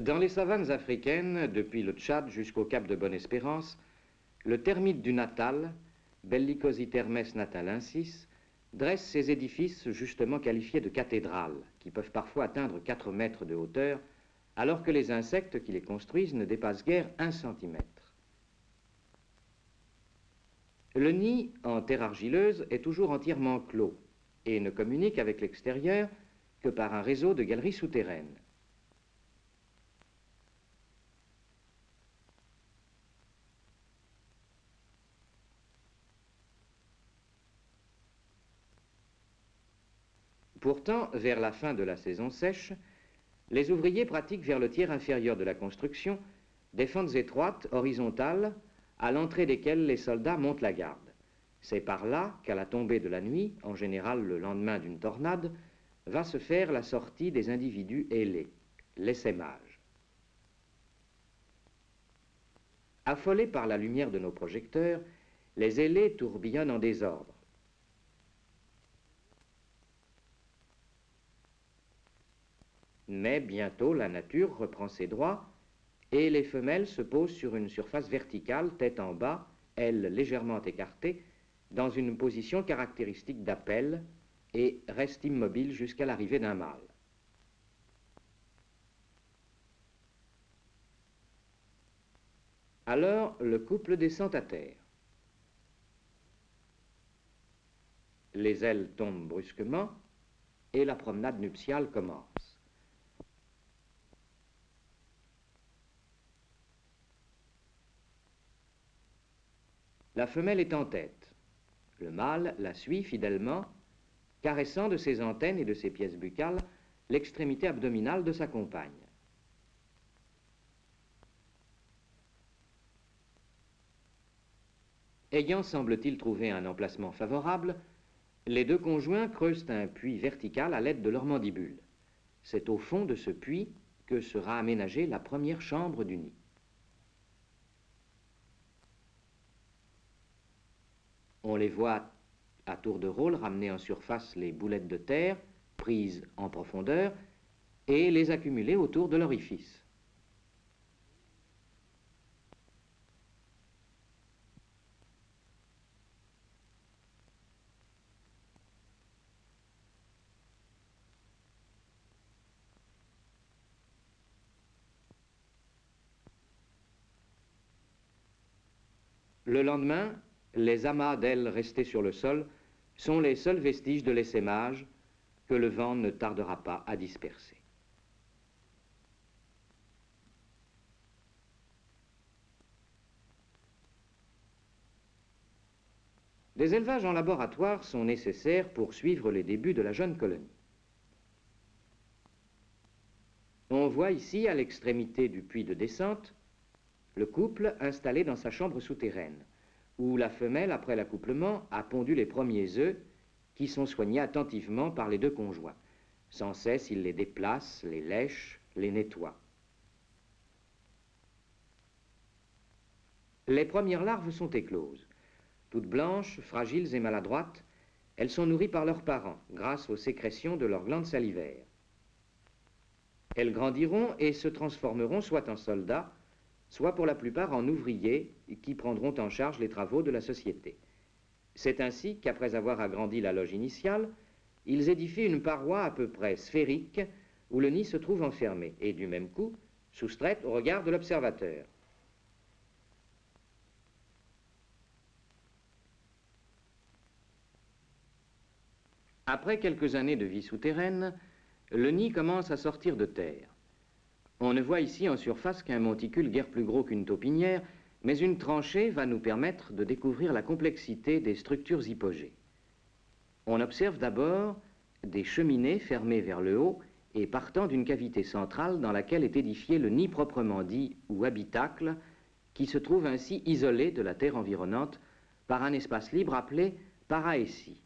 Dans les savanes africaines, depuis le Tchad jusqu'au cap de Bonne-Espérance, le termite du Natal, Bellicositermes natalensis, dresse ces édifices justement qualifiés de cathédrales, qui peuvent parfois atteindre 4 mètres de hauteur, alors que les insectes qui les construisent ne dépassent guère 1 centimètre. Le nid, en terre argileuse, est toujours entièrement clos et ne communique avec l'extérieur que par un réseau de galeries souterraines. Pourtant, vers la fin de la saison sèche, les ouvriers pratiquent vers le tiers inférieur de la construction des fentes étroites, horizontales, à l'entrée desquelles les soldats montent la garde. C'est par là qu'à la tombée de la nuit, en général le lendemain d'une tornade, va se faire la sortie des individus ailés, l'essaimage. Affolés par la lumière de nos projecteurs, les ailés tourbillonnent en désordre. Mais bientôt la nature reprend ses droits et les femelles se posent sur une surface verticale, tête en bas, ailes légèrement écartées, dans une position caractéristique d'appel et restent immobiles jusqu'à l'arrivée d'un mâle. Alors le couple descend à terre. Les ailes tombent brusquement et la promenade nuptiale commence. La femelle est en tête. Le mâle la suit fidèlement, caressant de ses antennes et de ses pièces buccales l'extrémité abdominale de sa compagne. Ayant, semble-t-il, trouvé un emplacement favorable, les deux conjoints creusent un puits vertical à l'aide de leurs mandibules. C'est au fond de ce puits que sera aménagée la première chambre du nid. On les voit à tour de rôle ramener en surface les boulettes de terre prises en profondeur et les accumuler autour de l'orifice. Le lendemain, les amas d'ailes restées sur le sol sont les seuls vestiges de l'essaimage que le vent ne tardera pas à disperser. Des élevages en laboratoire sont nécessaires pour suivre les débuts de la jeune colonie. On voit ici, à l'extrémité du puits de descente, le couple installé dans sa chambre souterraine, où la femelle, après l'accouplement, a pondu les premiers œufs qui sont soignés attentivement par les deux conjoints. Sans cesse, ils les déplacent, les lèchent, les nettoient. Les premières larves sont écloses. Toutes blanches, fragiles et maladroites, elles sont nourries par leurs parents grâce aux sécrétions de leurs glandes salivaires. Elles grandiront et se transformeront soit en soldats, soit pour la plupart en ouvriers qui prendront en charge les travaux de la société. C'est ainsi qu'après avoir agrandi la loge initiale, ils édifient une paroi à peu près sphérique où le nid se trouve enfermé et du même coup soustraite au regard de l'observateur. Après quelques années de vie souterraine, le nid commence à sortir de terre. On ne voit ici en surface qu'un monticule guère plus gros qu'une taupinière, mais une tranchée va nous permettre de découvrir la complexité des structures hypogées. On observe d'abord des cheminées fermées vers le haut et partant d'une cavité centrale dans laquelle est édifié le nid proprement dit ou habitacle, qui se trouve ainsi isolé de la terre environnante par un espace libre appelé paraétie.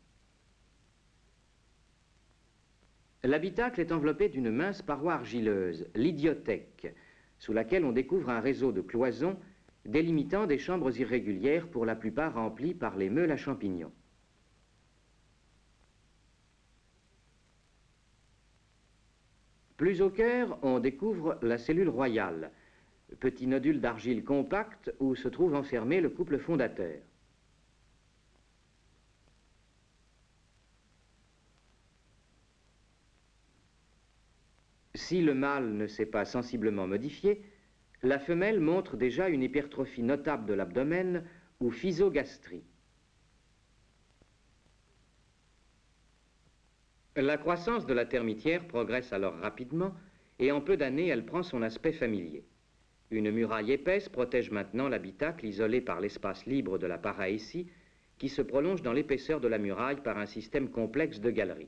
L'habitacle est enveloppé d'une mince paroi argileuse, l'idiothèque, sous laquelle on découvre un réseau de cloisons délimitant des chambres irrégulières pour la plupart remplies par les meules à champignons. Plus au cœur, on découvre la cellule royale, petit nodule d'argile compact où se trouve enfermé le couple fondateur. Si le mâle ne s'est pas sensiblement modifié, la femelle montre déjà une hypertrophie notable de l'abdomen ou physogastrie. La croissance de la termitière progresse alors rapidement et en peu d'années, elle prend son aspect familier. Une muraille épaisse protège maintenant l'habitacle isolé par l'espace libre de la Paraesie qui se prolonge dans l'épaisseur de la muraille par un système complexe de galeries.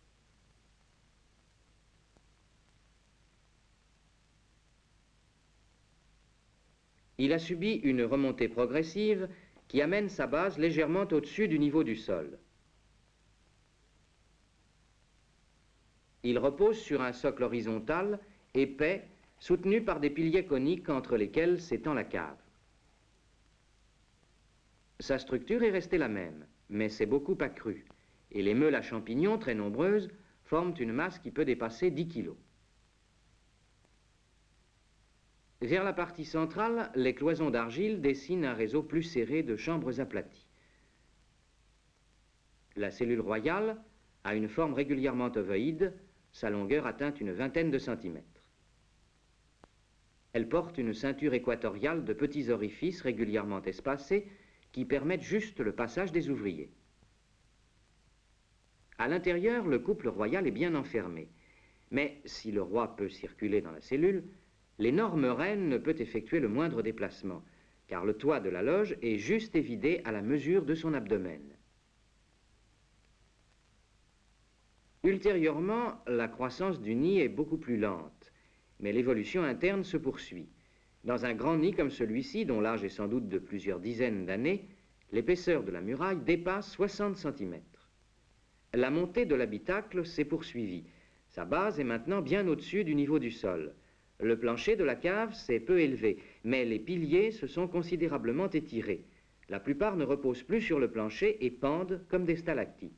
Il a subi une remontée progressive qui amène sa base légèrement au-dessus du niveau du sol. Il repose sur un socle horizontal, épais, soutenu par des piliers coniques entre lesquels s'étend la cave. Sa structure est restée la même, mais s'est beaucoup accrue, et les meules à champignons, très nombreuses, forment une masse qui peut dépasser 10 kg. Vers la partie centrale, les cloisons d'argile dessinent un réseau plus serré de chambres aplaties. La cellule royale a une forme régulièrement ovoïde, sa longueur atteint une vingtaine de centimètres. Elle porte une ceinture équatoriale de petits orifices régulièrement espacés qui permettent juste le passage des ouvriers. À l'intérieur, le couple royal est bien enfermé, mais si le roi peut circuler dans la cellule, l'énorme reine ne peut effectuer le moindre déplacement, car le toit de la loge est juste évidé à la mesure de son abdomen. Ultérieurement, la croissance du nid est beaucoup plus lente, mais l'évolution interne se poursuit. Dans un grand nid comme celui-ci, dont l'âge est sans doute de plusieurs dizaines d'années, l'épaisseur de la muraille dépasse 60 cm. La montée de l'habitacle s'est poursuivie. Sa base est maintenant bien au-dessus du niveau du sol. Le plancher de la cave s'est peu élevé, mais les piliers se sont considérablement étirés. La plupart ne reposent plus sur le plancher et pendent comme des stalactites.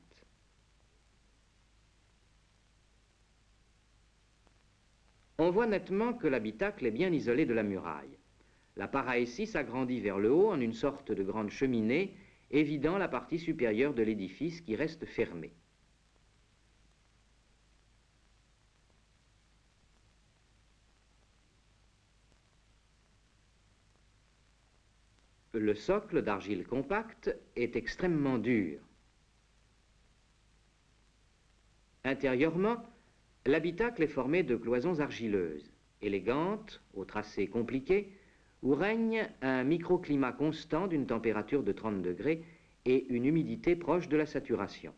On voit nettement que l'habitacle est bien isolé de la muraille. La Paraesie s'agrandit vers le haut en une sorte de grande cheminée, évidant la partie supérieure de l'édifice qui reste fermée. Le socle d'argile compacte est extrêmement dur. Intérieurement, l'habitacle est formé de cloisons argileuses, élégantes, au tracé compliqué, où règne un microclimat constant d'une température de 30 degrés et une humidité proche de la saturation.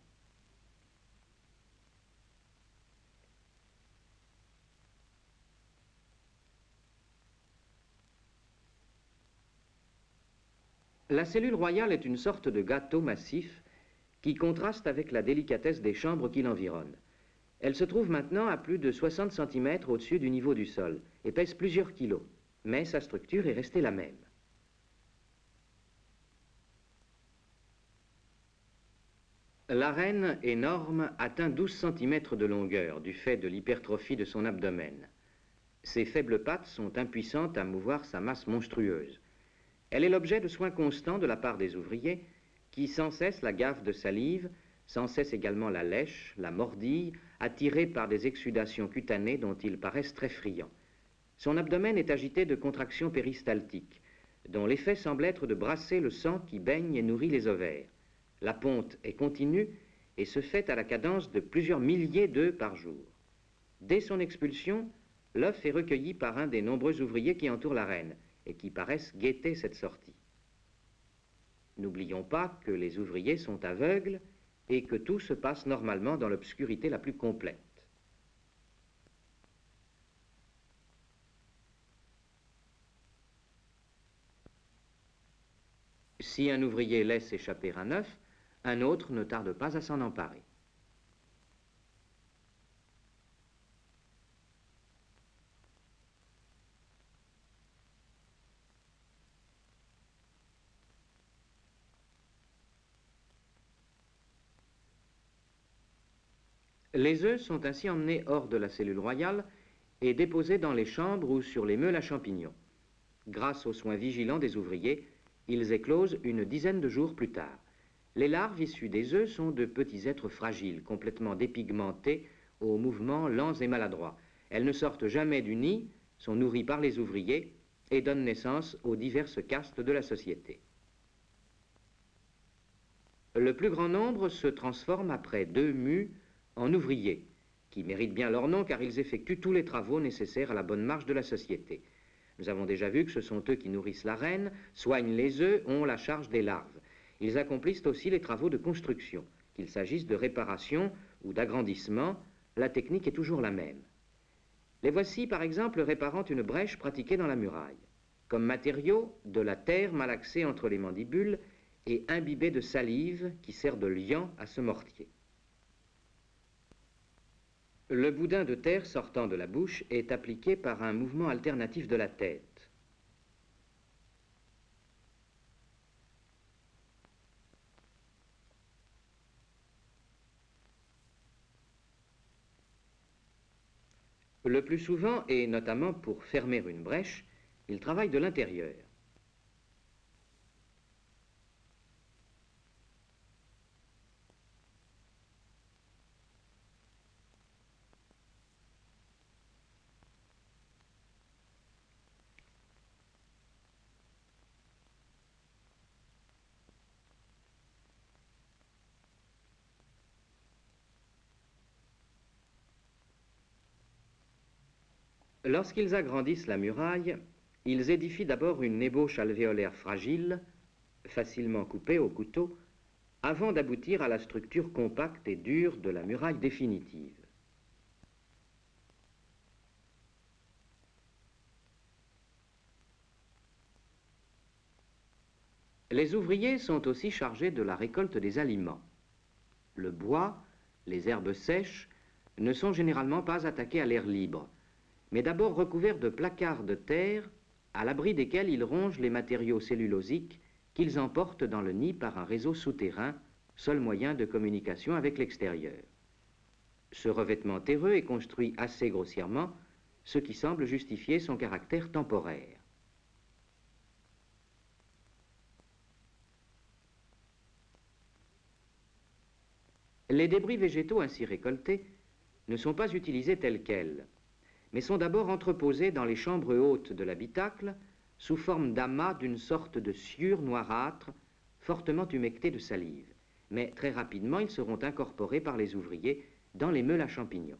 La cellule royale est une sorte de gâteau massif qui contraste avec la délicatesse des chambres qui l'environnent. Elle se trouve maintenant à plus de 60 cm au-dessus du niveau du sol et pèse plusieurs kilos, mais sa structure est restée la même. La reine, énorme, atteint 12 cm de longueur du fait de l'hypertrophie de son abdomen. Ses faibles pattes sont impuissantes à mouvoir sa masse monstrueuse. Elle est l'objet de soins constants de la part des ouvriers qui sans cesse la gavent de salive, sans cesse également la lèchent, la mordillent, attirés par des exsudations cutanées dont ils paraissent très friands. Son abdomen est agité de contractions péristaltiques, dont l'effet semble être de brasser le sang qui baigne et nourrit les ovaires. La ponte est continue et se fait à la cadence de plusieurs milliers d'œufs par jour. Dès son expulsion, l'œuf est recueilli par un des nombreux ouvriers qui entourent la reine et qui paraissent guetter cette sortie. N'oublions pas que les ouvriers sont aveugles et que tout se passe normalement dans l'obscurité la plus complète. Si un ouvrier laisse échapper un œuf, un autre ne tarde pas à s'en emparer. Les œufs sont ainsi emmenés hors de la cellule royale et déposés dans les chambres ou sur les meules à champignons. Grâce aux soins vigilants des ouvriers, ils éclosent une dizaine de jours plus tard. Les larves issues des œufs sont de petits êtres fragiles, complètement dépigmentés, aux mouvements lents et maladroits. Elles ne sortent jamais du nid, sont nourries par les ouvriers et donnent naissance aux diverses castes de la société. Le plus grand nombre se transforme après 2 mues en ouvriers, qui méritent bien leur nom car ils effectuent tous les travaux nécessaires à la bonne marche de la société. Nous avons déjà vu que ce sont eux qui nourrissent la reine, soignent les œufs, ont la charge des larves. Ils accomplissent aussi les travaux de construction. Qu'il s'agisse de réparation ou d'agrandissement, la technique est toujours la même. Les voici par exemple réparant une brèche pratiquée dans la muraille. Comme matériau, de la terre malaxée entre les mandibules et imbibée de salive qui sert de liant à ce mortier. Le boudin de terre sortant de la bouche est appliqué par un mouvement alternatif de la tête. Le plus souvent, et notamment pour fermer une brèche, il travaille de l'intérieur. Lorsqu'ils agrandissent la muraille, ils édifient d'abord une ébauche alvéolaire fragile, facilement coupée au couteau, avant d'aboutir à la structure compacte et dure de la muraille définitive. Les ouvriers sont aussi chargés de la récolte des aliments. Le bois, les herbes sèches ne sont généralement pas attaqués à l'air libre, mais d'abord recouverts de placards de terre, à l'abri desquels ils rongent les matériaux cellulosiques qu'ils emportent dans le nid par un réseau souterrain, seul moyen de communication avec l'extérieur. Ce revêtement terreux est construit assez grossièrement, ce qui semble justifier son caractère temporaire. Les débris végétaux ainsi récoltés ne sont pas utilisés tels quels, mais sont d'abord entreposés dans les chambres hautes de l'habitacle sous forme d'amas d'une sorte de sciure noirâtre fortement humectée de salive. Mais très rapidement, ils seront incorporés par les ouvriers dans les meules à champignons.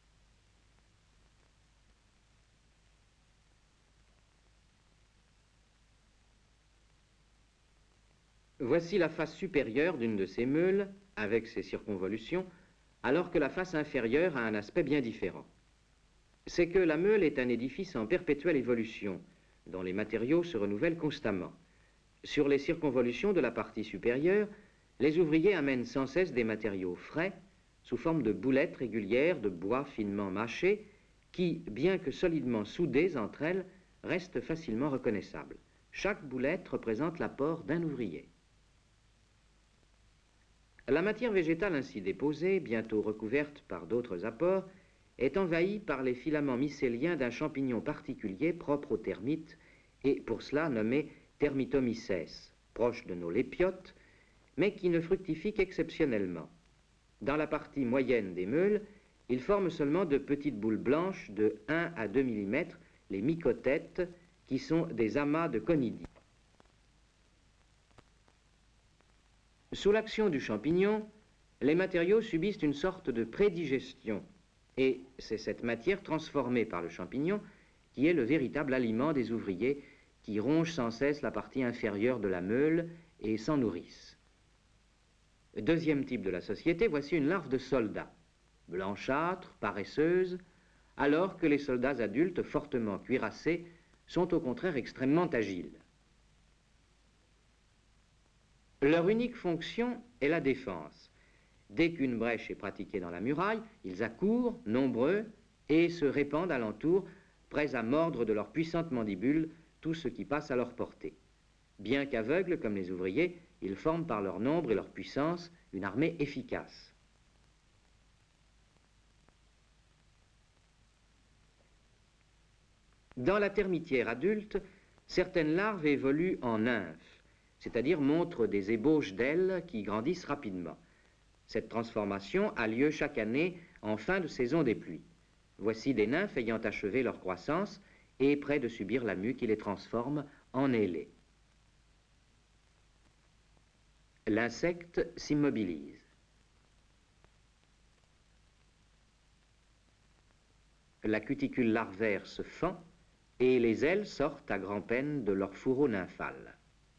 Voici la face supérieure d'une de ces meules, avec ses circonvolutions, alors que la face inférieure a un aspect bien différent. C'est que la meule est un édifice en perpétuelle évolution, dont les matériaux se renouvellent constamment. Sur les circonvolutions de la partie supérieure, les ouvriers amènent sans cesse des matériaux frais, sous forme de boulettes régulières de bois finement mâchées, qui, bien que solidement soudées entre elles, restent facilement reconnaissables. Chaque boulette représente l'apport d'un ouvrier. La matière végétale ainsi déposée, bientôt recouverte par d'autres apports, est envahie par les filaments mycéliens d'un champignon particulier propre aux termites et pour cela nommé Termitomyces, proche de nos lépiotes, mais qui ne fructifie qu'exceptionnellement. Dans la partie moyenne des meules, il forme seulement de petites boules blanches de 1 à 2 mm, les mycotètes, qui sont des amas de conidies. Sous l'action du champignon, les matériaux subissent une sorte de prédigestion, et c'est cette matière transformée par le champignon qui est le véritable aliment des ouvriers qui rongent sans cesse la partie inférieure de la meule et s'en nourrissent. Deuxième type de la société, voici une larve de soldat, blanchâtre, paresseuse, alors que les soldats adultes fortement cuirassés sont au contraire extrêmement agiles. Leur unique fonction est la défense. Dès qu'une brèche est pratiquée dans la muraille, ils accourent, nombreux, et se répandent alentour, prêts à mordre de leurs puissantes mandibules tout ce qui passe à leur portée. Bien qu'aveugles comme les ouvriers, ils forment par leur nombre et leur puissance une armée efficace. Dans la termitière adulte, certaines larves évoluent en nymphes, c'est-à-dire montrent des ébauches d'ailes qui grandissent rapidement. Cette transformation a lieu chaque année en fin de saison des pluies. Voici des nymphes ayant achevé leur croissance et près de subir la mue qui les transforme en ailées. L'insecte s'immobilise. La cuticule larvaire se fend et les ailes sortent à grand-peine de leur fourreau nymphal.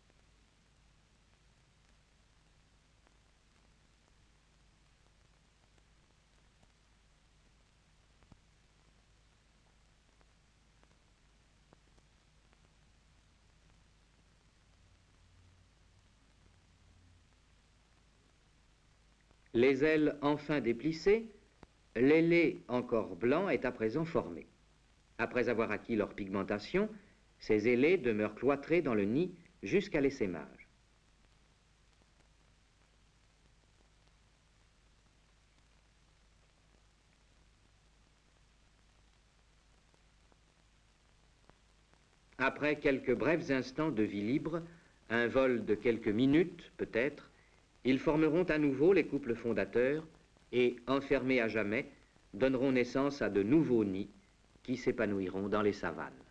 Les ailes enfin déplissées, l'ailé encore blanc est à présent formé. Après avoir acquis leur pigmentation, ces ailés demeurent cloîtrés dans le nid jusqu'à l'essaimage. Après quelques brefs instants de vie libre, un vol de quelques minutes peut-être, ils formeront à nouveau les couples fondateurs et, enfermés à jamais, donneront naissance à de nouveaux nids qui s'épanouiront dans les savanes.